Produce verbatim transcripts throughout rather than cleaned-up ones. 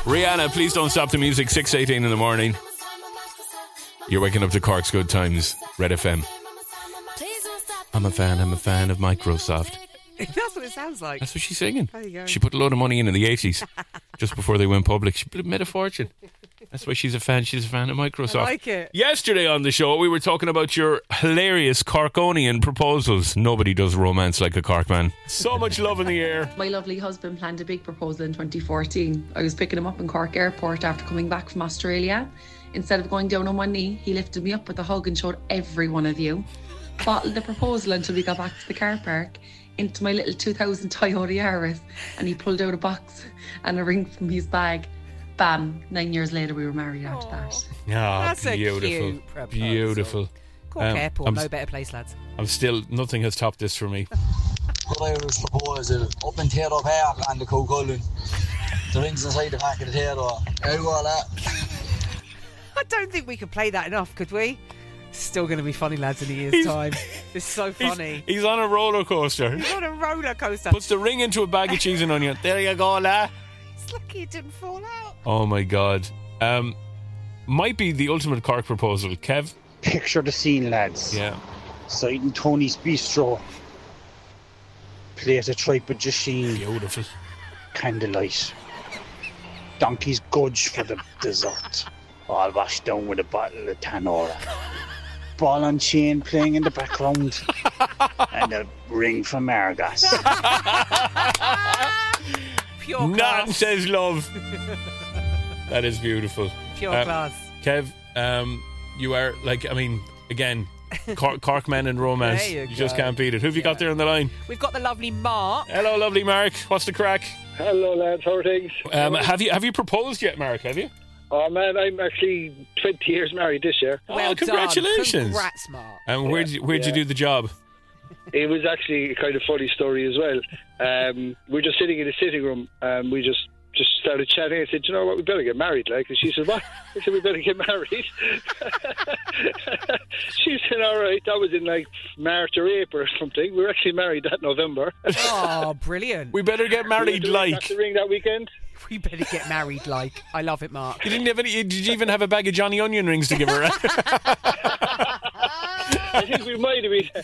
Rihanna, Please Don't Stop the Music, six eighteen in the morning. You're waking up to Cork's Good Times, Red F M. I'm a fan, I'm a fan of Microsoft. That's what it sounds like. That's what she's singing. There you go. She put a load of money in in the eighties, just before they went public. She made a fortune. That's why she's a fan. She's a fan of Microsoft. I like it. Yesterday on the show, we were talking about your hilarious Corkonian proposals. Nobody does romance like a Cork man. So much love in the air. My lovely husband planned a big proposal in twenty fourteen. I was picking him up in Cork Airport after coming back from Australia. Instead of going down on one knee, he lifted me up with a hug and showed every one of you. Bottled the proposal until we got back to the car park, into my little two thousand Toyota Yaris, and he pulled out a box and a ring from his bag. Bam, nine years later we were married after that. Oh, That's beautiful. a cute proposal. Beautiful. Cork Um, Airport, I'm no s- better place, lads. I'm still, nothing has topped this for me. Good Irish proposal up in Tero Park on the Coquelin. The rings inside the back of the Tero. There you go, that. I don't think we could play that enough, could we? It's still going to be funny, lads, in a year's time. It's so funny. He's, he's on a roller coaster. He's on a roller coaster. Puts the ring into a bag of cheese and onion. There you go, la. It's lucky it didn't fall out. Oh my God. Um, might be the ultimate Cork proposal. Kev? Picture the scene, lads. Yeah. Side in Tony's Bistro. Plate of tripe with Jasheen. Beautiful. Candlelight. Donkey's Gudge for the dessert. All washed down with a bottle of Tanora. Ball and chain playing in the background. And a ring from Margas. Pure None class. says love. That is beautiful. Pure Uh, class. Kev, um, you are like, I mean, again, Cork, Cork men and romance. There you just go. can't beat it. Who have you got there on the line? We've got the lovely Mark. Hello, lovely Mark. What's the crack? Hello, lads. How are things? Um, have you have you proposed yet, Mark? Have you? Oh, man, I'm actually twenty years married this year. Well oh, congratulations! Done. Congrats, Mark. And where Yeah, did you, where'd you yeah. do the job? It was actually a kind of funny story as well. Um, we're just sitting in the sitting room, and we just just started chatting. I said, you know what, we better get married, like. And she said, what? I said, we better get married. She said, all right. That was in like March or April or something. We were actually married that November. Oh, brilliant. We better get married, We like. got the ring that weekend. We better get married, like. I love it, Mark. You didn't have any. Did you even have a bag of Johnny Onion rings to give her? I think we might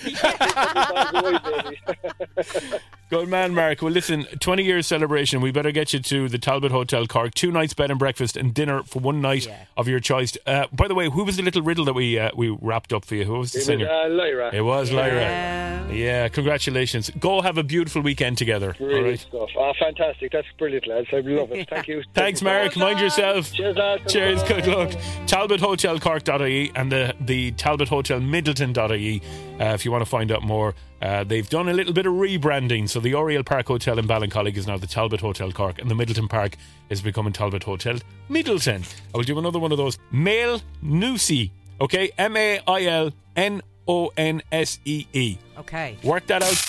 have been. Good man, Mark. Well, listen, twenty years celebration. We better get you to the Talbot Hotel Cork. Two nights bed and breakfast and dinner for one night Yeah. of your choice. Uh, by the way, who was the little riddle that we uh, we wrapped up for you? Who was the It was singer? uh, Lyra. It was Lyra. Yeah. Yeah, congratulations. Go have a beautiful weekend together. All Brilliant right. stuff. Oh, fantastic. That's brilliant, lads. I love it. Thank you. Thanks, Thank you. Mark. Mind yourself. Cheers, lads. Cheers, good luck. Talbot Hotel Cork dot I E and the, the Talbot Hotel Middleton dot I E uh, if you want to find out more. Uh, they've done a little bit of rebranding. So the Oriel Park Hotel in Ballincollig is now the Talbot Hotel Cork, and the Middleton Park is becoming Talbot Hotel Middleton. I will do another one of those. Mail Noosey. Okay, M A I L N O N S E E. Okay. Work that out.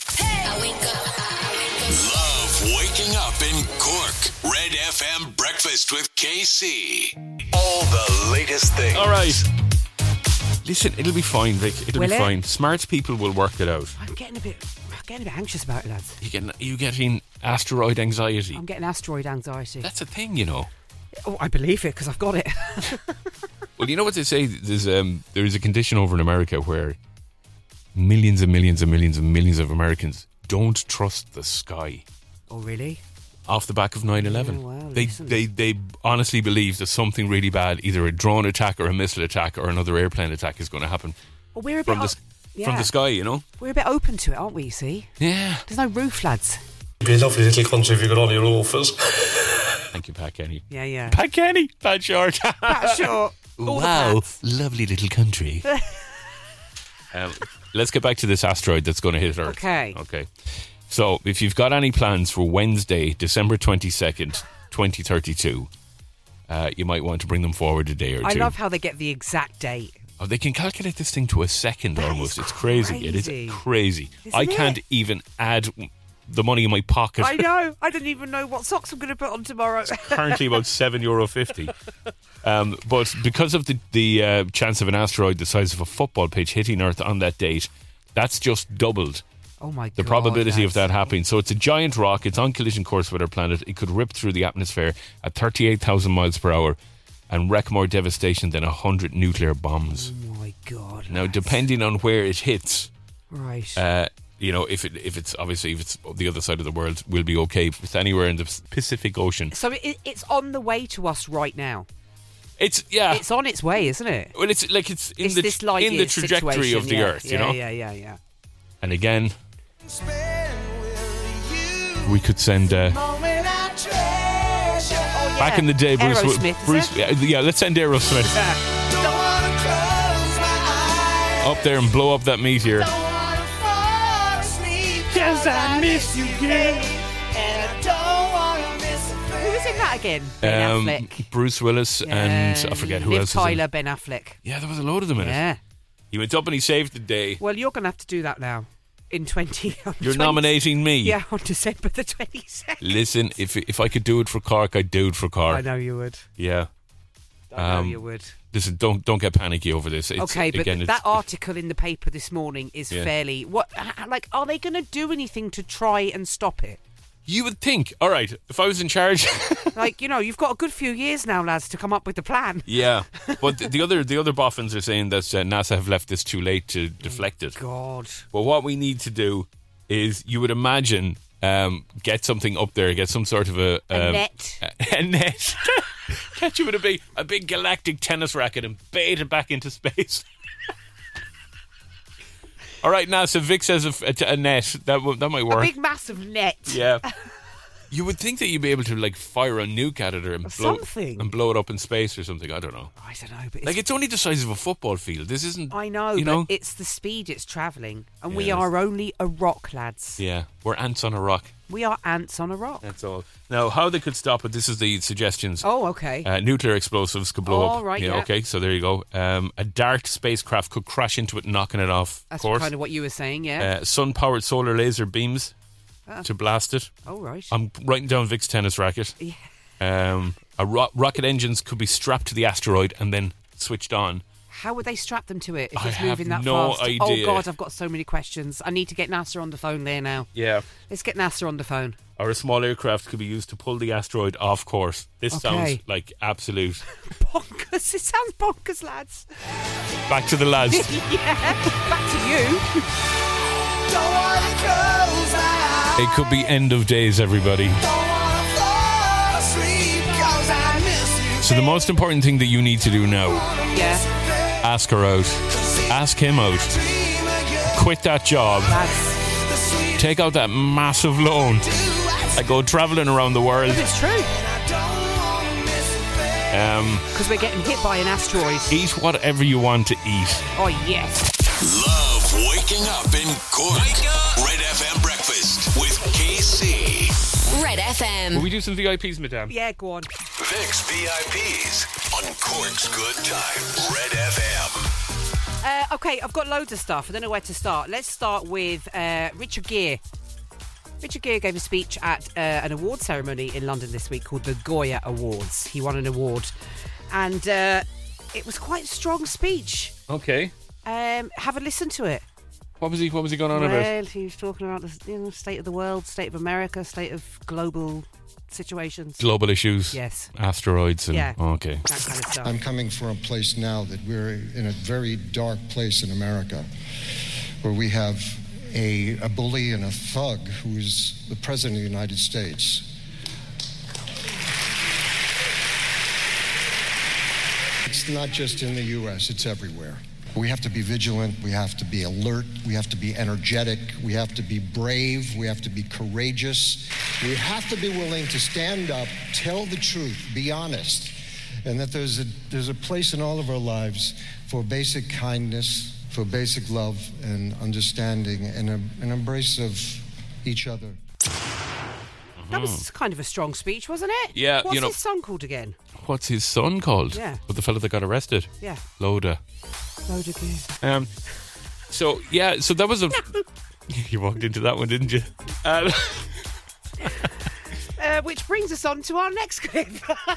Love waking up in Cork. Red F M Breakfast with K C. All the latest things. All right. Listen, it'll be fine, Vic. It'll Will be it? fine. Smart people will work it out. I'm getting a bit I'm getting a bit anxious about it, lads. You get you getting asteroid anxiety. I'm getting asteroid anxiety. That's a thing, you know. Oh, I believe it because I've got it. Well, you know what they say? There's um, there is a condition over in America where millions and millions and millions and millions of Americans don't trust the sky. Oh, really? Off the back of nine eleven. Oh, wow, they, listen. they they honestly believe that something really bad, either a drone attack or a missile attack or another airplane attack, is going to happen Well, we're a bit from the o- s- yeah. from the sky. You know? We're a bit open to it, aren't we? You see, Yeah. there's no roof, lads. It'd be a lovely little country if you got all your offers. Thank you, Pat Kenny. Yeah, yeah. Pat Kenny, Pat Short. Pat Short. All the Wow, Pats. lovely little country. um, let's get back to this asteroid that's going to hit Earth. Okay. Okay. So, if you've got any plans for Wednesday, December twenty-second, twenty thirty-two, uh, you might want to bring them forward a day or I two. love how they get the exact date. Oh, they can calculate this thing to a second That almost. is It's crazy. It crazy. is crazy. Isn't I can't it? even add the money in my pocket. I know. I don't even know what socks I'm going to put on tomorrow. Currently about seven euro fifty. Um, but because of the the uh, chance of an asteroid the size of a football pitch hitting Earth on that date, that's just doubled. Oh my The God, probability lads. of that happening. So it's a giant rock. It's on collision course with our planet. It could rip through the atmosphere at thirty-eight thousand miles per hour and wreak more devastation than one hundred nuclear bombs. Oh my God. Now, lads. depending on where it hits, Right. uh, you know, if it if it's obviously if it's the other side of the world, we'll be okay. If it's anywhere in the Pacific Ocean, so it, it's on the way to us right now. it's yeah. It's on its way, isn't it? well, it's like it's in It's the this light in the year trajectory situation, of the yeah. Earth, you yeah, know. Yeah, yeah, yeah. And again, we could send. Uh, Back in the day, Bruce. Aerosmith, is Bruce, it? yeah, yeah, let's send Aerosmith up there and blow up that meteor. Cause I miss you, girl. Who was in that again? Ben Um, Affleck. Bruce Willis and I forget who Liv else. was in Tyler, it. Ben Affleck. Yeah, there was a load of them in it. Yeah. He went up and he saved the day. Well, you're going to have to do that now. In twenty. on You're twenty nominating me. Yeah, on December the twenty-second. Listen, if if I could do it for Cork, I'd do it for Cork. I know you would. Yeah. I know Um, you would. Listen, don't don't get panicky over this. It's, Okay, but again, th- it's, that article in the paper this morning is Yeah. fairly. What? h- Like, are they going to do anything to try and stop it? you would think. All right, if I was in charge. Like, you know, you've got a good few years now, lads, to come up with the plan. Yeah, but the, the other the other boffins are saying that uh, NASA have left this too late to deflect it. God. But what we need to do is, you would imagine, um, get something up there, get some sort of a A um, net. a, a net. Catch you with a big a big galactic tennis racket and bait it back into space. All right, NASA. Vic says a, a, a net that w- that might A work. big, massive net. Yeah. You would think that you'd be able to like fire a nuke at it or and blow Something. and blow it up in space or something. I don't know. I don't know, but it's, Like, it's only the size of a football field. This isn't. I know, You but know. it's the speed it's travelling, and we Yeah, are only a rock, lads. Yeah, we're ants on a rock. We are ants on a rock. That's all. Now, how they could stop it? This is the suggestions. Oh, okay. Uh, nuclear explosives could blow Oh, up. right, yeah. Okay, so there you go. Um, a DART spacecraft could crash into it, knocking it off That's course. kind of what you were saying, yeah. Uh, sun-powered solar laser beams Ah. to blast it. oh, right. I'm writing down Vic's tennis racket. Yeah. Um, a ro- rocket engines could be strapped to the asteroid and then switched on. How would they strap them to it if I it's have moving that no fast? idea. Oh, God, I've got so many questions. I need to get NASA on the phone there now. Yeah. Let's get NASA on the phone. Or a small aircraft could be used to pull the asteroid off course. This Okay. sounds like absolute. Bonkers. It sounds bonkers, lads. Back to the lads. Yeah. Back to you. It could be end of days, everybody. So the most important thing that you need to do now, Yeah. ask her out. Ask him out. Quit that job. Lads. Take out that massive loan. And go travelling around the world. But it's true. Um, Because we're getting hit by an asteroid. eat whatever you want to eat. Oh, yes. Love waking up in Cork. Wake up. Red F M breakfast with K C. Red F M. Will we do some V I Ps, madame? Yeah, go on. Vic's V I Ps on Cork's Good Times. Red F M. Uh, okay, I've got loads of stuff. I don't know where to start. Let's start with uh, Richard Gere. Richard Gere gave a speech at uh, an award ceremony in London this week called the Goya Awards. He won an award. And uh, it was quite a strong speech. Okay. Um, have a listen to it. What was he? What was he going on about? Well, he was talking about the you know, state of the world, state of America, state of global situations. Global issues. Yes. Asteroids. And, Yeah. Okay. That kind of stuff. I'm coming from a place now that we're in a very dark place in America where we have a, a bully and a thug who is the President of the United States. It's not just in the U S, it's everywhere. We have to be vigilant, we have to be alert, we have to be energetic, we have to be brave, we have to be courageous. We have to be willing to stand up, tell the truth, be honest, and that there's a, there's a place in all of our lives for basic kindness, for basic love and understanding and a, an embrace of each other. That was kind of a strong speech, wasn't it? Yeah, What's you know- his song called again? What's his son called? Yeah. But the fella that got arrested. Yeah. Loda. Load of Gere. Um. So yeah. So that was a. You walked into that one, didn't you? Um, Uh, which brings us on to our next clip.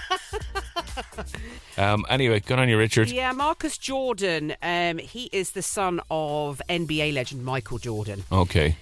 um. Anyway, good on you, Richard. Yeah, Marcus Jordan. Um, he is the son of N B A legend Michael Jordan. Okay.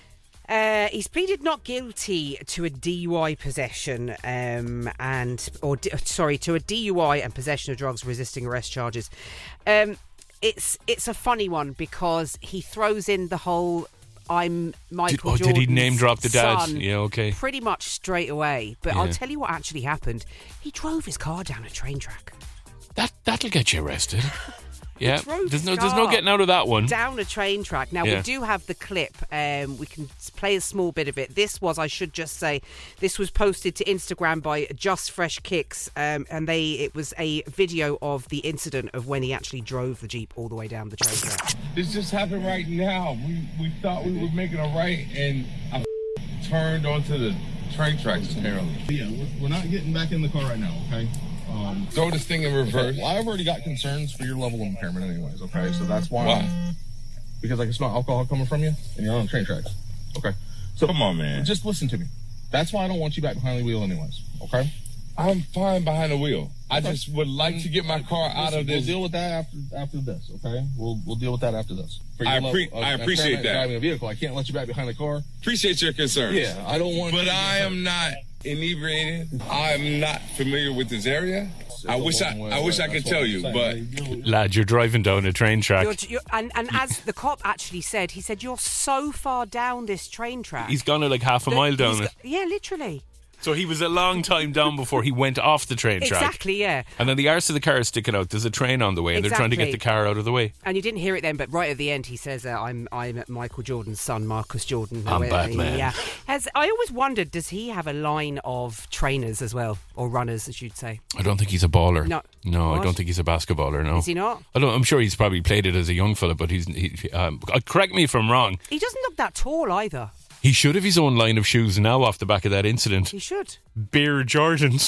Uh, he's pleaded not guilty to a D U I possession um, and, or d- sorry, to a D U I and possession of drugs resisting arrest charges. Um, it's it's a funny one because he throws in the whole I'm Michael did, oh, Jordan's did he name drop the dad? son Yeah, okay. pretty much straight away. But Yeah. I'll tell you what actually happened. He drove his car down a train track. That that'll get you arrested. Yeah, drove there's his no there's no car getting out of that one. Down a train track. Now, Yeah. we do have the clip. Um, we can s- play a small bit of it. This was, I should just say, this was posted to Instagram by Just Fresh Kicks, um, and they it was a video of the incident of when he actually drove the Jeep all the way down the train track. This just happened right now. We we thought we were making a right, and I turned onto the train tracks, apparently. Yeah, we're, we're not getting back in the car right now, okay? Um, Throw this thing in reverse. well, I've already got concerns for your level of impairment anyways, okay? So that's why. Why? Because I can smell alcohol coming from you, and you're on train tracks. Okay? So Come on, man. just listen to me. That's why I don't want you back behind the wheel anyways, okay? I'm fine behind the wheel. I Okay. just would like to get my car out Listen, of this. We'll deal with that after after this, okay? We'll we'll deal with that after this. For I your level appre- of I appreciate impairment that. Driving a vehicle, I can't let you back behind the car. Appreciate your concerns. Yeah, I don't want. you But to I get am not inebriated. I'm not familiar with this area. I It's a wish I, long way I wish I away. could That's tell what you, I'm but saying. Lad, you're driving down a train track. You're, you're, and, and as the cop actually said, he said, you're so far down this train track. He's gone like half a that mile down he's it. go- yeah, literally. So he was a long time down before he went off the train track. Exactly, yeah. And then the arse of the car is sticking out. There's a train on the way, and they're trying to get Exactly. the car out of the way. And you didn't hear it then, but right at the end, he says, uh, "I'm I'm Michael Jordan's son, Marcus Jordan." I'm Where- Batman. Yeah. Has I always wondered, does he have a line of trainers as well, or runners, as you'd say? I don't think he's a baller. No. no, I What? don't think he's a basketballer. No, Is he not? I don't. I'm sure he's probably played it as a young fella, but he's. He, um, uh, correct me if I'm wrong. He doesn't look that tall either. He should have his own line of shoes now off the back of that incident. He should. Beer Jordans.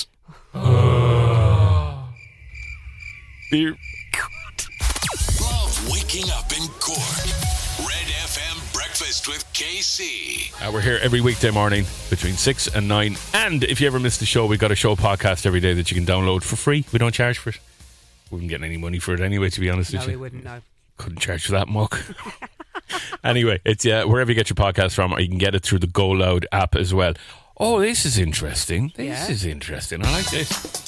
Beer. Love waking up in Cork. Red F M Breakfast with K C. Uh, we're here every weekday morning between six and nine. And if you ever miss the show, we've got a show podcast every day that you can download for free. We don't charge for it. We wouldn't get any money for it anyway, to be honest No, with he you. wouldn't know. Couldn't charge for that muck. Anyway, it's uh, wherever you get your podcast from, or you can get it through the Go Loud app as well. Oh, this is interesting. This Yeah. is interesting. I like this.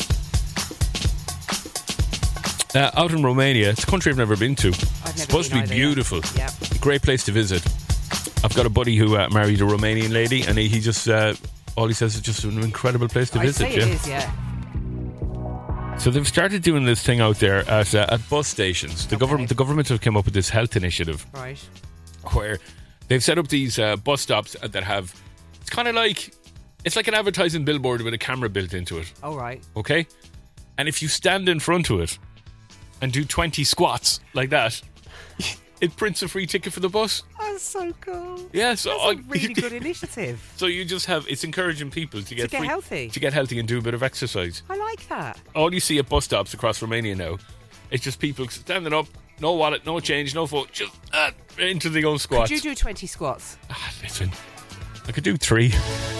Uh, out in Romania, it's a country I've never been to. I've never It's supposed to been be either, yeah. beautiful. Yep. Great place to visit. I've got a buddy who uh, married a Romanian lady, and he, he just, uh, all he says is just an incredible place to I'd visit. say yeah. it is, yeah. So they've started doing this thing out there at uh, at bus stations. The Okay. government the government have come up with this health initiative Right. where they've set up these uh, bus stops that have, it's kind of like, it's like an advertising billboard with a camera built into it. All right. Okay, and if you stand in front of it and do twenty squats like that, it prints a free ticket for the bus. That's so cool. Yeah, so That's I- a really good initiative. So you just have, it's encouraging people to get get free- healthy. to get healthy and do a bit of exercise. I like that. All you see at bus stops across Romania now, it's just people standing up, no wallet, no change, no phone, just uh, into the old squats. Could you do twenty squats? Ah, listen, I could do three.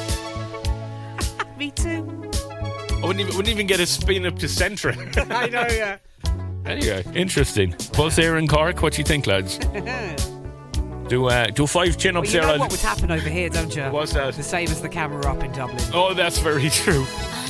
Me too. I wouldn't even, wouldn't even get a spin up to centre. I know, yeah. Anyway, interesting. Bus here in Cork, what do you think, lads? Do uh, do five chin Well, ups you there, know lads. what would happen over here, don't you? What's that? The same as the camera up in Dublin. Oh, that's very true.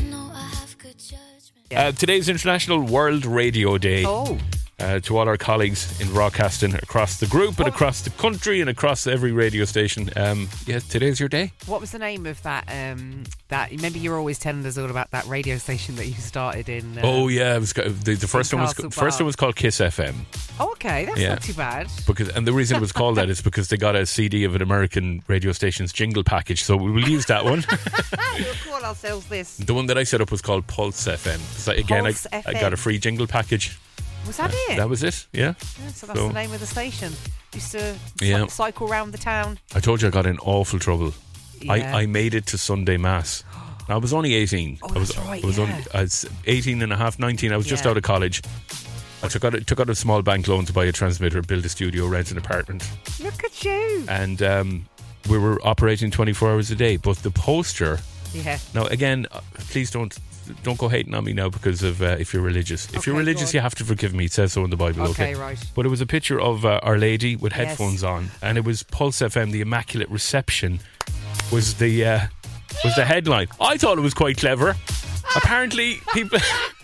Uh, today's International World Radio Day. Oh. Uh, to all our colleagues in broadcasting across the group and across the country and across every radio station. Um, yeah, today's your day. What was the name of that? Um, that remember you were always telling us all about that radio station that you started in. Uh, oh yeah, it was the, the first one was Castle first Bar. one was called Kiss F M. Oh, okay, that's Yeah. not too bad. Because and the reason it was called that is because they got a C D of an American radio station's jingle package, so we will use that one. We'll call ourselves this. The one that I set up was called Pulse F M. So again, Pulse I, F I M. got a free jingle package. Was that it? That was it. Yeah. Yeah, so that's So- the name of the station. Used to Yeah. cy- cycle around the town. I told you I got in awful trouble. Yeah. I, I made it to Sunday Mass. I was only eighteen. Oh, I was, that's right, I was yeah. only I was eighteen and a half, nineteen. I was just Yeah. out of college. I took out, a, took out a small bank loan to buy a transmitter, build a studio, rent an apartment. Look at you. And um, we were operating twenty-four hours a day. But the poster, Yeah. now again, uh, please don't don't go hating on me now because of uh, if you're religious. If Okay, you're religious, go on. you have to forgive me. It says so in the Bible. Okay, Okay, right. But it was a picture of uh, Our Lady with Yes. headphones on, and it was Pulse F M, the Immaculate Reception, was the uh, was the headline. I thought it was quite clever. Apparently, people.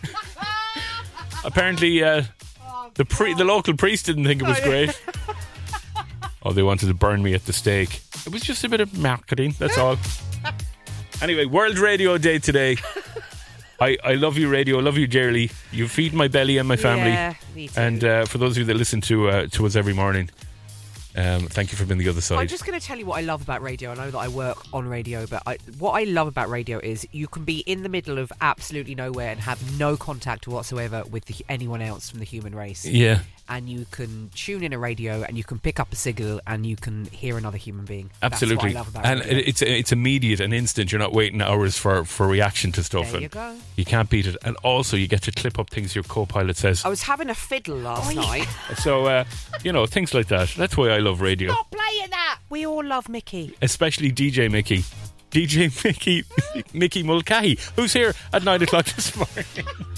apparently, uh, the pre- the local priest didn't think it was great. Oh, they wanted to burn me at the stake. It was just a bit of marketing. That's all. Anyway, World Radio Day today. I, I love you, radio. I love you dearly. You feed my belly and my family. Yeah, me too. And uh, for those of you that listen to uh, to us every morning, um, thank you for being the other side. I'm just going to tell you what I love about radio. I know that I work on radio, but I, what I love about radio is you can be in the middle of absolutely nowhere and have no contact whatsoever with the, anyone else from the human race. Yeah. And you can tune in a radio and you can pick up a signal and you can hear another human being. Absolutely. That's what I love about and radio. it's it's immediate and instant. You're not waiting hours for, for reaction to stuff. There and you go. You can't beat it. And also, you get to clip up things your co-pilot says. I was having a fiddle last night. So, uh, you know, things like that. That's why I love radio. Stop playing that. We all love Mickey. Especially D J Mickey. D J Mickey Mickey Mulcahy, who's here at nine o'clock this morning.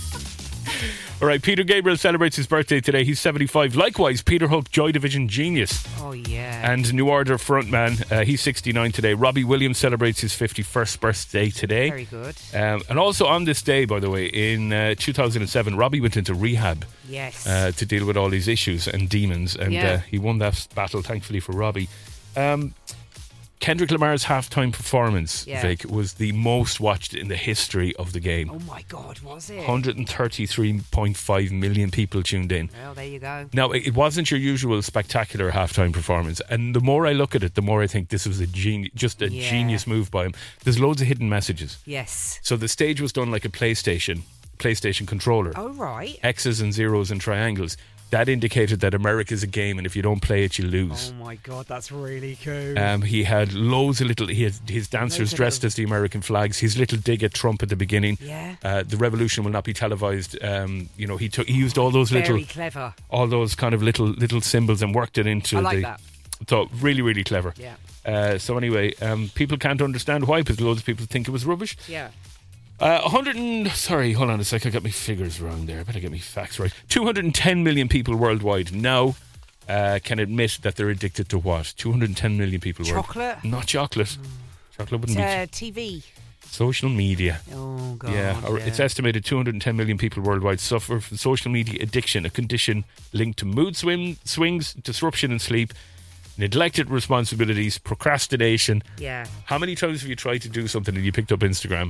All right, Peter Gabriel celebrates his birthday today. He's seventy-five. Likewise, Peter Hook, Joy Division genius. Oh, yeah. And New Order frontman, uh, he's sixty-nine today. Robbie Williams celebrates his fifty-first birthday today. Very good. Um, and also on this day, by the way, in uh, two thousand seven, Robbie went into rehab. Yes. Uh, to deal with all these issues and demons. And Yeah. uh, he won that battle, thankfully, for Robbie. Um, Kendrick Lamar's halftime performance, Yeah. Vic, was the most watched in the history of the game. Oh, my God, was it? one hundred thirty-three point five million people tuned in. Well, there you go. Now, it it wasn't your usual spectacular halftime performance, and the more I look at it, the more I think this was a geni- just a Yeah. genius move by him. There's loads of hidden messages. Yes. So the stage was done like a PlayStation, PlayStation controller. Oh, right. X's and zeros and triangles. That indicated that America's a game, and if you don't play it, you lose. Oh, my God, that's really cool. Um, he had loads of little. He had his dancers Loads of dressed little- as the American flags. His little dig at Trump at the beginning. Yeah. Uh, the revolution will not be televised. Um, you know, he took. He used all those Very little, clever. all those kind of little little symbols and worked it into I like the. that. So really, really clever. Yeah. Uh, so anyway, um, people can't understand why, because loads of people think it was rubbish. Yeah. Uh, one hundred and, sorry, hold on a sec, I got my figures wrong there. I better get my facts right. two hundred ten million people worldwide now uh, can admit that they're addicted to what? two hundred ten million people Chocolate? worldwide. Not chocolate. Chocolate It's, wouldn't be. uh, T V. Social media. Oh, God. Yeah, or it's estimated two hundred ten million people worldwide suffer from social media addiction, a condition linked to mood swing, swings, disruption in sleep, neglected responsibilities, procrastination. Yeah. How many times have you tried to do something and you picked up Instagram?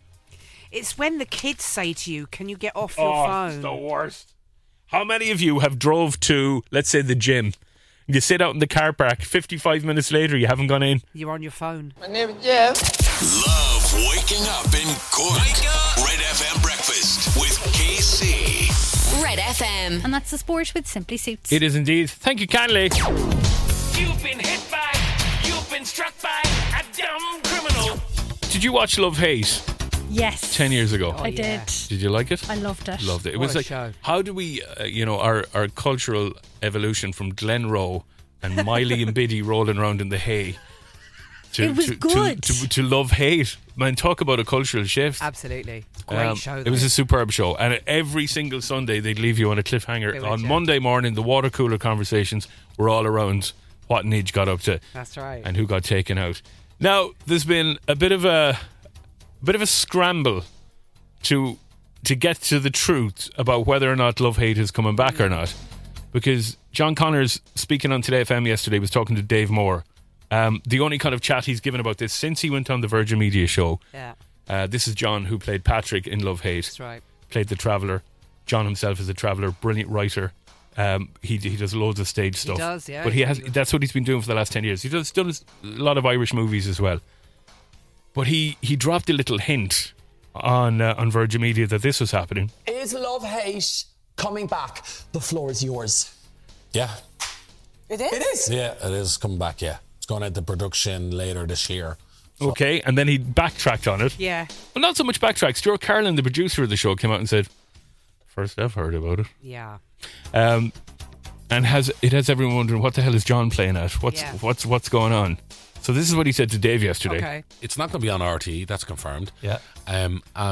It's when the kids say to you, can you get off your Oh, phone? it's the worst. How many of you have drove to, let's say, the gym? You sit out in the car park, fifty-five minutes later, you haven't gone in. You're on your phone. My name is Jeff. Love waking up in Cork. Wake up. Red F M breakfast with K C. Red F M. And that's the sport with Simply Suits. It is indeed. Thank you kindly. You've been hit by, you've been struck by a dumb criminal. Did you watch Love Hate? Yes. Ten years ago. I did. Did you like it? I loved it. Loved it. It What was a like, show. how do we, uh, you know, our, our cultural evolution from Glen Rowe and Miley and Biddy rolling around in the hay to, It was to, good. To, to, to Love Hate. Man, talk about a cultural shift. Absolutely. Great Um, show. It was though. a superb show, and every single Sunday they'd leave you on a They cliffhanger. would, On yeah. Monday morning, the water cooler conversations were all around what Nidge got up to. That's right. And who got taken out. Now, there's been a bit of a, a bit of a scramble to to get to the truth about whether or not Love Hate is coming back or not, because John Connors, speaking on Today F M yesterday, was talking to Dave Moore. Um, the only kind of chat he's given about this since he went on the Virgin Media show. Yeah. Uh, this is John, who played Patrick in Love Hate. That's right. Played the Traveller. John himself is a Traveller, brilliant writer. Um, he he does loads of stage stuff. does, yeah. But he has that's what he's been doing for the last ten years. He does done a lot of Irish movies as well. But he, he dropped a little hint on uh, on Virgin Media that this was happening. Is Love Hate coming back? The floor is yours. Yeah, It is? It is. yeah, it is coming back, yeah. It's going into production later this year. Okay, and then he backtracked on it. Yeah. Well, not so much backtracked. Stuart Carlin, the producer of the show, came out and said, first I've heard about it. Yeah. Um, and has it has everyone wondering, what the hell is John playing at? What's Yeah. what's what's going on? So this is what he said to Dave yesterday. Okay. It's not going to be on R T E, that's confirmed. Yeah. Um, and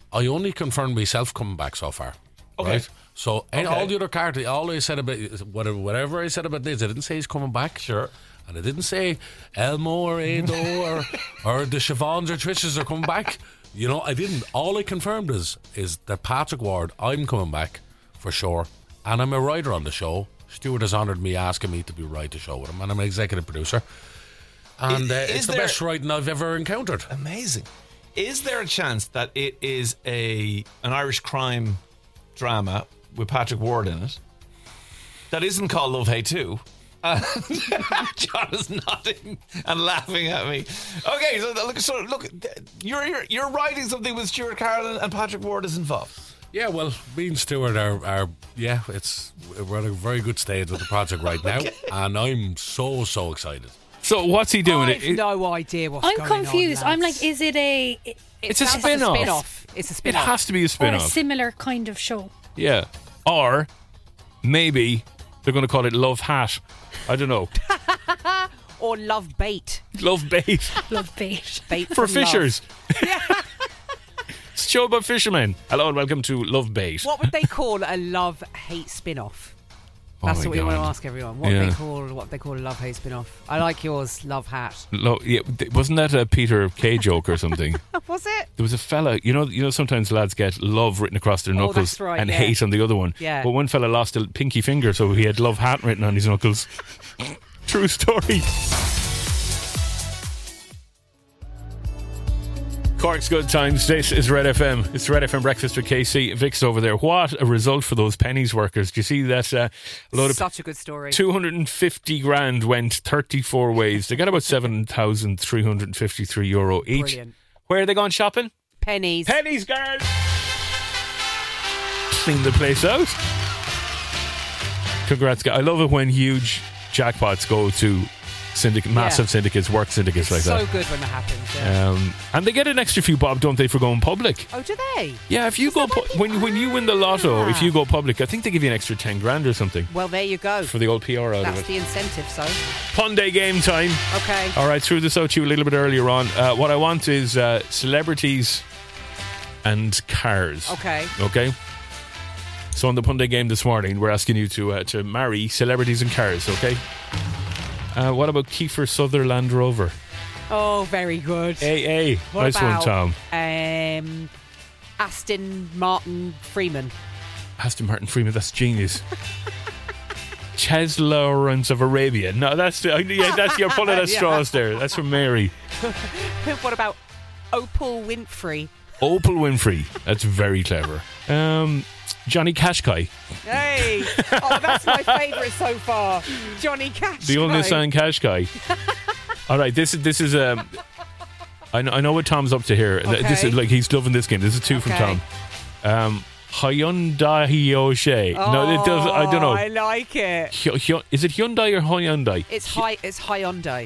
I only confirmed myself coming back so far. Okay. Right? So and Okay. all the other characters, all I said about whatever, whatever I said about this, I didn't say he's coming back. Sure. And I didn't say Elmo or Ado or or the Siobhans or Trishes are coming back. You know, I didn't. All I confirmed is is that Patrick Ward, I'm coming back for sure, and I'm a writer on the show. Stuart has honoured me asking me to be write the show with him, and I'm an executive producer. And uh, Is it's the there- best writing I've ever encountered. Amazing. Is there a chance that it is a an Irish crime drama with Patrick Ward in it that isn't called Love Hate two? And John is nodding and laughing at me. Okay, so look, so look, you're you're, you're writing something with Stuart Carroll and Patrick Ward is involved. Yeah, well, me and Stuart are, are yeah, it's we're at a very good stage with the project right now, Okay. and I'm so so excited. So what's he doing? I've no idea what's I'm going on. confused. I'm lads. like, is it a? It, It's a sounds like spin-off. spin-off. It's a It spin-off. has to be a or a spin-off. similar kind of show. Yeah. Or maybe they're going to call it Love Hat. I don't know. Or Love Bait. Love Bait. Love bait. Bait For from love. fishers. It's a show about fishermen. Hello and welcome to Love Bait. What would they call a love hate spin-off? Oh That's my what we want to God. ask everyone. What Yeah. they call what they call a love hate spin-off. I like yours, Love Hat. Lo- yeah, th- wasn't that a Peter Kay joke or something? Was it? There was a fella, you know, you know. Sometimes lads get love written across their Oh, knuckles that's right, and yeah. hate on the other one. Yeah. But one fella lost a pinky finger, so he had Love Hat written on his knuckles. True story. Cork's Good Times. This is Red F M. It's Red F M Breakfast with K C. Vic's over there. What a result for those pennies workers. Do you see that? Uh, a load of Such a good story. two hundred fifty grand went thirty-four ways. They got about seven thousand three hundred fifty-three euro each. Brilliant. Where are they going shopping? Pennies. Pennies, girls. Clean the place out. Congrats, guys. I love it when huge jackpots go to syndicate, massive Yeah. syndicates, work syndicates like so that. good when that happens. Yeah. Um, and they get an extra few bob, don't they, for going public? Oh, do they? Yeah, if you go pu- when when you win the lotto, if you go public, I think they give you an extra ten grand or something Well, there you go. for the old P R out That's of it. the incentive. So Ponday game time. okay. All right, threw this out to you a little bit earlier on. Uh, what I want is uh, celebrities and cars. Okay. Okay. So on the Ponday game this morning, we're asking you to uh, to marry celebrities and cars. Okay. Uh, what about Kiefer Sutherland Rover? Oh, very good. Hey, hey, What nice about, one, Tom. Um, Aston Martin Freeman. Aston Martin Freeman, that's genius. Ches Lawrence of Arabia. No, that's uh, yeah, that's you're pulling at Yeah. straws there. That's from Mary. What about Opal Winfrey? Opal Winfrey. That's very clever. Um, Johnny Kashkai. Hey! Oh, that's my favourite so far. Johnny Cash. The only son Kashkai. All right, this is this is um. I know, I know what Tom's up to here. Th- This Okay. is like he's loving this game. This is two Okay. from Tom. Um, Hyundai O'Shea. no, it does. I don't know. Oh, I like it. Hy- Hy- is it Hyundai or Hyundai? It's high. It's Hyundai.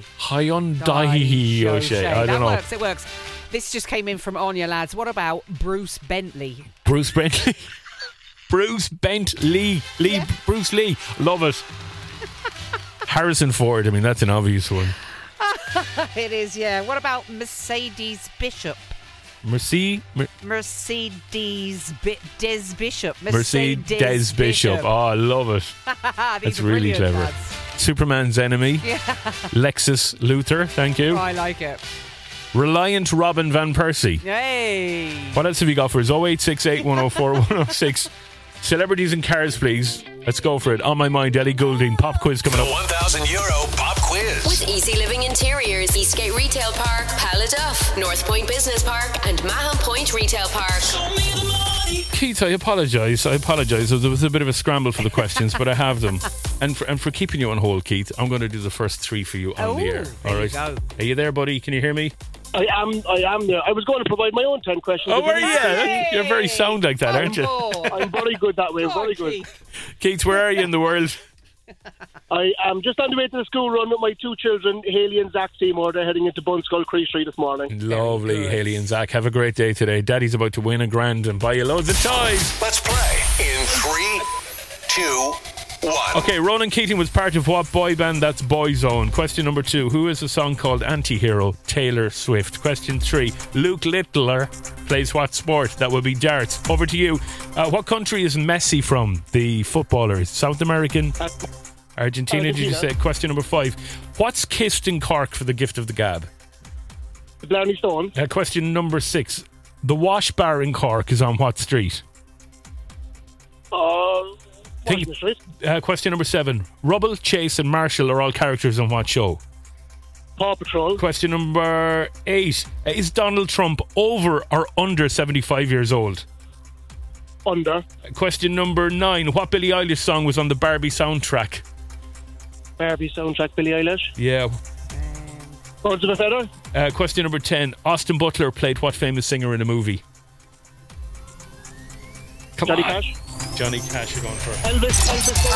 Hyundai O'Shea. I that don't know. works. It works. This just came in from Anya, lads. What about Bruce Bentley? Bruce Bentley. Bruce Bentley. Lee. Bruce Lee. Love it. Harrison Ford. I mean, that's an obvious one. It is, yeah. What about Mercedes Bishop? Mercy. Mer- Mercedes Bi- Des Bishop. Mercedes Des Bishop. Oh, I love it. These That's are really brilliant, clever. lads. Superman's enemy. Yeah. Lexus Luthor. Thank you. I like it. Reliant Robin Van Persie. Hey. What else have you got for us? oh eight six eight, one oh four, one oh six. Celebrities and cars, please. Let's go for it. On my mind, Ellie Goulding. Pop quiz coming The up. one thousand euro pop quiz. With Easy Living Interiors, Eastgate Retail Park, Paladuff, North Point Business Park, and Mahon Point Retail Park. Keith, I apologise. I apologise. There was a bit of a scramble for the questions, but I have them. And for, and for keeping you on hold, Keith, I'm going to do the first three for you on Oh, the air. there All you right. go. Are you there, buddy? Can you hear me? I am. I am there. I was going to provide my own ten questions. Oh, are you? You're very sound like that, aren't you? I'm very good that way. Very good. Keith, where are you in the world? I am just on the way to the school run with my two children, Haley and Zach Seymour. They're heading into Bunskull Cree Street this morning. Lovely, Haley and Zach. Have a great day today. Daddy's about to win a grand and buy you loads of toys. Let's play in three, two, one. Okay, Ronan Keating was part of what boy band? That's Boyzone. Question number two. Who is a song called Antihero? Taylor Swift. Question three. Luke Littler plays what sport? That would be darts. Over to you. Uh, what country is Messi from? The footballer. South American? Argentina, did you say? Question number five. What's kissed in Cork for the gift of the gab? The Blarney Stone. Uh, question number six. The Wash Bar in Cork is on what street? Uh, Think, uh, question number seven. Rubble, Chase and Marshall are all characters on what show? Paw Patrol. Question number eight. Uh, is Donald Trump over or under seventy-five years old? Under. Uh, question number nine. What Billie Eilish song was on the Barbie soundtrack? Barbie soundtrack, Billie Eilish. Yeah. Birds of a Feather. Uh, question number ten. Austin Butler played what famous singer in a movie? Come Johnny on. Cash. Johnny Cash, you're going for Elvis. Elvis.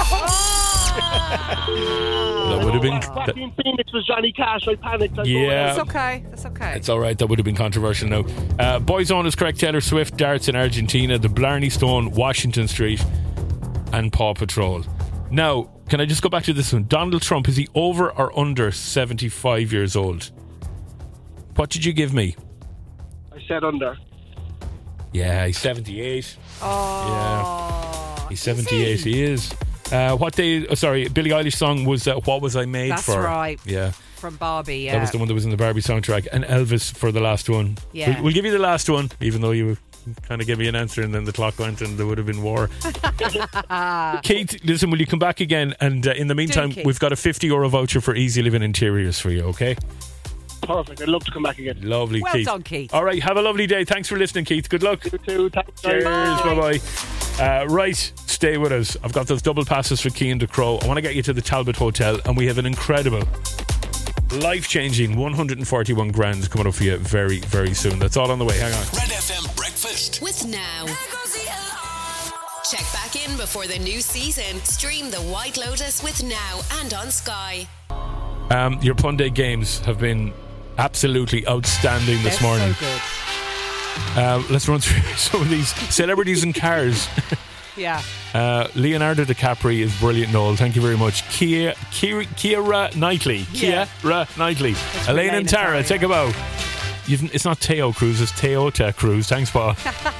That would have been. Back in Phoenix was Johnny Cash. I panicked. I Yeah. That's okay. That's okay. It's all right. That would have been controversial now. Uh, Boyzone is correct. Taylor Swift, darts in Argentina, the Blarney Stone, Washington Street, and Paw Patrol. Now, can I just go back to this one? Donald Trump, is he over or under seventy-five years old? What did you give me? I said under. Yeah, he's seventy-eight. Oh. Yeah. He's seventy-eight. He? he is. Uh, what day? Oh, sorry, Billie Eilish song was uh, What Was I Made That's For? right. Yeah. From Barbie, yeah. That was the one that was in the Barbie soundtrack. And Elvis for the last one. Yeah. We'll, we'll give you the last one, even though you kind of gave me an answer and then the clock went and there would have been war. Kate, listen, will you come back again? And uh, in the meantime, Keith. we've got a fifty euro voucher for Easy Living Interiors for you, okay? Perfect. I'd love to come back again. Lovely, Well Keith. done, Keith. All right, have a lovely day. Thanks for listening, Keith. Good luck. You too. Thanks. Cheers. Bye. Bye bye. Uh, right, stay with us. I've got those double passes for Cian de Crow. I want to get you to the Talbot Hotel, and we have an incredible, life-changing one hundred forty-one grand coming up for you very, very soon. That's all on the way. Hang on. Red F M Breakfast With Now. Check back in before the new season. Stream The White Lotus with Now and on Sky. Um, your Punday games have been absolutely outstanding this They're morning. so good. Uh, let's run through some of these celebrities in cars. Yeah. Uh, Leonardo DiCaprio is brilliant, Noel. Thank you very much. Kia, Kia, Kiara Knightley. Yeah. Kiara Knightley. It's Elaine Elaine and Tara, Tara, take a bow. You've, it's not Teo Cruz, it's Toyota Cruz. Thanks, Paul.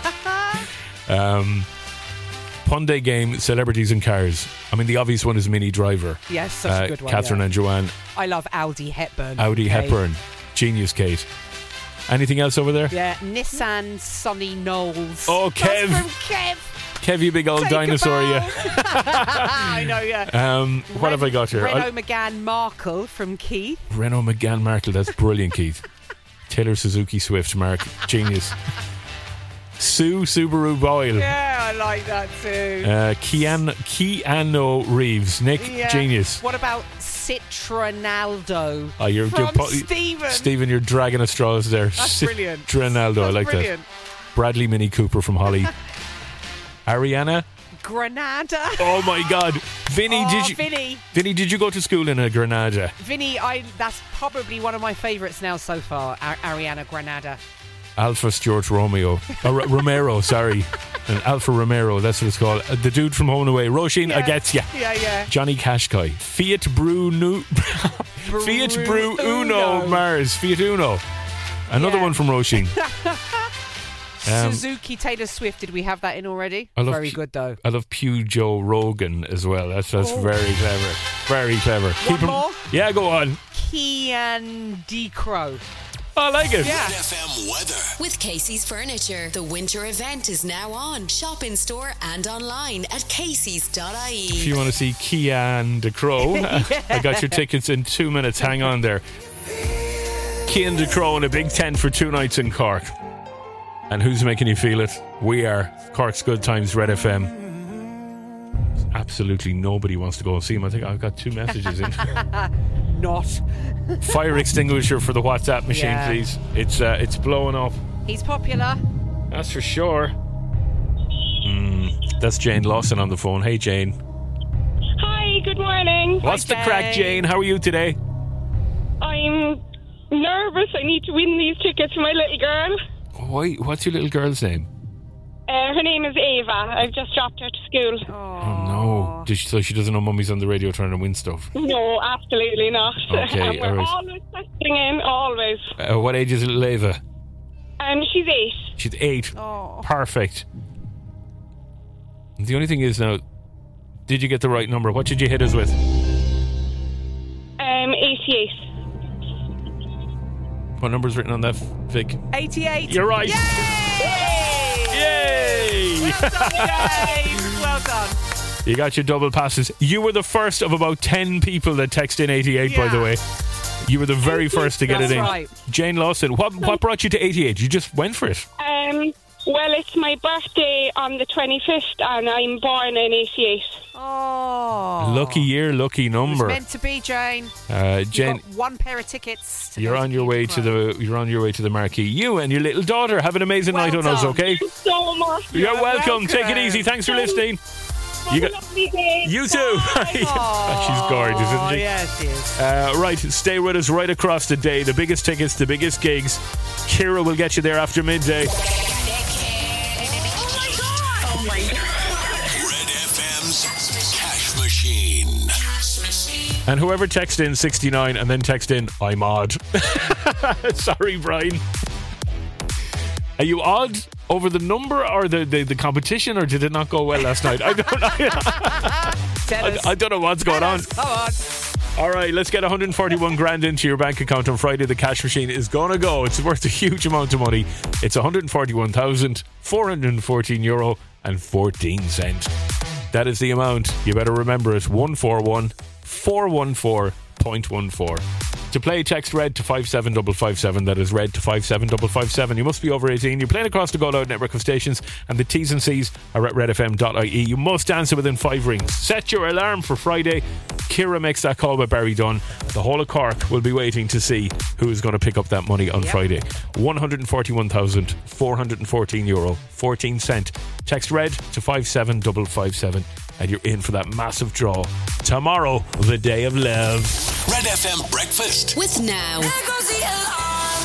um, Punday game, celebrities in cars. I mean, the obvious one is Minnie Driver. Yes, such uh, a good one. Catherine yeah. and Joanne. I love Audi Hepburn. Audi Okay. Hepburn. Genius, Kate. Anything else over there? Yeah, Nissan Sonny Knowles. Oh, Kev. That's from Kev. Kev, you big old Take a dinosaur, bow. yeah. I know, yeah. Um, what have I got here? Renault I'll- McGann Markle from Keith. Renault McGann Markle, that's brilliant, Keith. Taylor Suzuki Swift, Mark, genius. Sue Subaru Boyle. Yeah, I like that too. Uh, Keanu, Keanu Reeves, Nick, Yeah. genius. What about Citronaldo Oh, you're, from you're po- Stephen? Stephen, you're dragging at straws there. That's brilliant. Citronaldo, I That's like brilliant. that. Bradley Mini Cooper from Holly. Ariana. Granada. Oh my God, Vinny, Oh, did you? Vinny. Vinny, did you go to school in a Granada? Vinny, I that's probably one of my favourites now so far. Ar- Ariana Granada. Alpha Stuart Romeo. Oh, R- Romero, sorry. And Alpha Romero, that's what it's called. Uh, the dude from Home and Away. Roisin, I Yeah. gets ya. Yeah, yeah. Johnny Cashkai. Fiat Brew Nu- Fiat Brew Uno Uno. Mars. Fiat Uno. Another Yeah. one from Roisin. Um, Suzuki Taylor Swift. Did we have that in already? I love Very Pu- good though. I love Pew Joe Rogan as well. That's that's Oh. very clever. Very clever. One him- more? Yeah, go on. Kian D. Crow. I like it. Yeah. F M weather. With Casey's Furniture. The winter event is now on. Shop in store and online at casey's dot I E. If you want to see Kian de Crow, I got your tickets in two minutes. Hang on there. Kian de Crow in a big tent for two nights in Cork. And who's making you feel it? We are. Cork's Good Times, Red F M. Absolutely nobody wants to go and see him. I think I've got two messages in. Not. Fire extinguisher for the WhatsApp machine, Yeah. please. It's uh, it's blowing up. He's popular. That's for sure. Mm, that's Jane Lawson on the phone. Hey, Jane. Hi, good morning. What's the crack, Jane? How are you today? I'm nervous. I need to win these tickets for my little girl. Why? What's your little girl's name? Uh, her name is Ava. I've just dropped her to school. Oh, no. Oh, did she, so she doesn't know mummy's on the radio trying to win stuff. No, absolutely not. Okay, And we're all right. always texting in, always. Uh, what age is little Ava? Um, she's eight. She's eight. Oh. Perfect. The only thing is now, did you get the right number? What did you hit us with? Um, eighty-eight. What number's written on that, Vic? eighty-eight. You're right. Yay! Yay! Well done, James. Well done. You got your double passes. You were the first of about ten people that text in eighty-eight, by the way. You were the very first to get That's it in. right. Jane Lawson, what what brought you to eighty-eight? You just went for it. Um, well, it's my birthday on the twenty-fifth, and I'm born in eighty-eight. Oh. Lucky year, lucky It was number. meant to be, Jane. Uh, You've Jane, got one pair of tickets. To you're go on to your way to the you're on your way to the marquee. You and your little daughter have an amazing Well night on us, done. okay? Thank you so much. You're welcome. welcome. Take it easy. Thanks for listening. You got Lovely day. you too. She's gorgeous, isn't Oh, she? yeah, she is. Uh, right, stay with us right across the day. The biggest tickets, the biggest gigs. Kira will get you there after midday. Oh my God. Red F M's Cash Machine. And whoever texts in sixty-nine and then text in, I'm odd. Sorry, Brian. Are you odd over the number or the, the, the competition, or did it not go well last night? I don't know. I, I don't know what's going on. Come on. All right, let's get one hundred forty-one grand into your bank account on Friday. The cash machine is going to go. It's worth a huge amount of money. It's one hundred forty-one thousand four hundred fourteen euro and fourteen cents. That is the amount. You better remember it. one four one four one four point one four. To play, text RED to five seven five five seven. That is RED to five seven five five seven. You must be over eighteen. You're playing across the Go Loud network of stations, and the T's and C's are at red f m dot I E. You must answer within five rings. Set your alarm for Friday. Kira makes that call with Barry Dunn. The whole of Cork will be waiting to see who is going to pick up that money on Yep. Friday. one hundred forty-one thousand four hundred fourteen euro fourteen cent. Text RED to five seven five five seven, and you're in for that massive draw tomorrow, the day of love. Red F M Breakfast. With Now.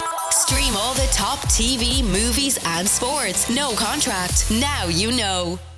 Stream all the top T V, movies, and sports. No contract. Now you know.